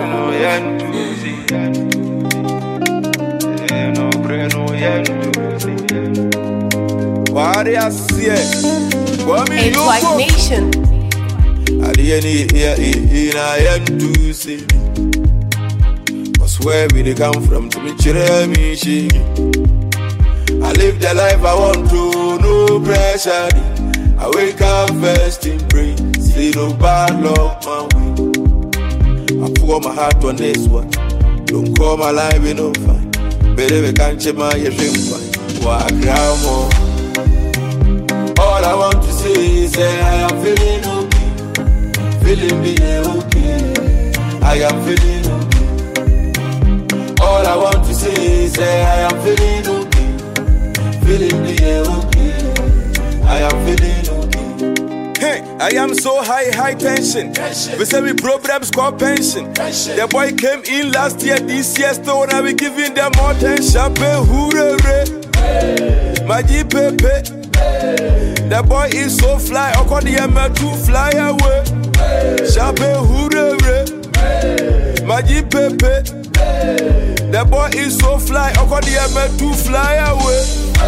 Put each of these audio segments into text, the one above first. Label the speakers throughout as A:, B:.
A: White Nation.
B: At the end I am to see. Cause where we they come from to me she. I live the life I want to, no pressure. I wake up first in prayer, see no bad luck my way. I pour my heart on this one. Don't call my life in no fine. Better we can't check my dream fine. Walk around more. All I want to say is that I am feeling okay. Feeling me okay. I am feeling okay. All I want to say is that I am feeling okay. Feeling me okay. I am feeling okay. Hey, I am so high tension. We say we problems call pension. The boy came in last year, this year still now we giving them more attention. Maji Pepe. The boy is so fly, I call the ML to fly away. Chape Hurere, Maji Pepe. The boy is so fly, I call the ML to fly away.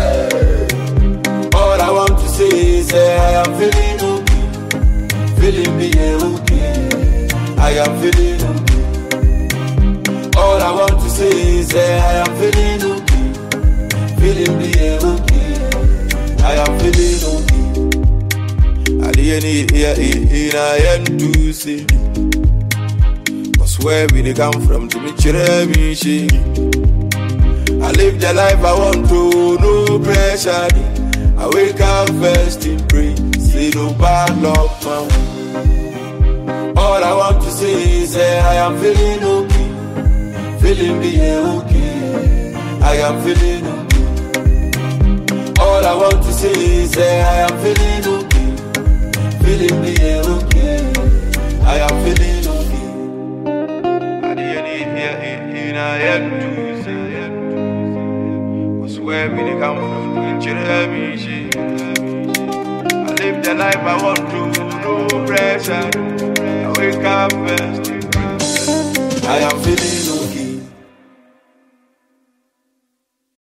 B: All I want to say is that I am feeling okay. Feeling me okay. I am feeling okay. All I want to say is that I am feeling okay. Feeling me okay. I am feeling okay. At the end I am to see. Cause where we they come from to me she. I live the life I want to, no pressure. I wake up first in prayer, see no bad luck my way. All I want to say is that I am feeling okay. Feeling me okay. I am feeling okay. All I want to say is that I am feeling okay. Feeling me okay. I am feeling okay. At the end I am to say. Cause where we they come from to Jeremy she. I live the life I want to, no pressure. I wake up first. I am feeling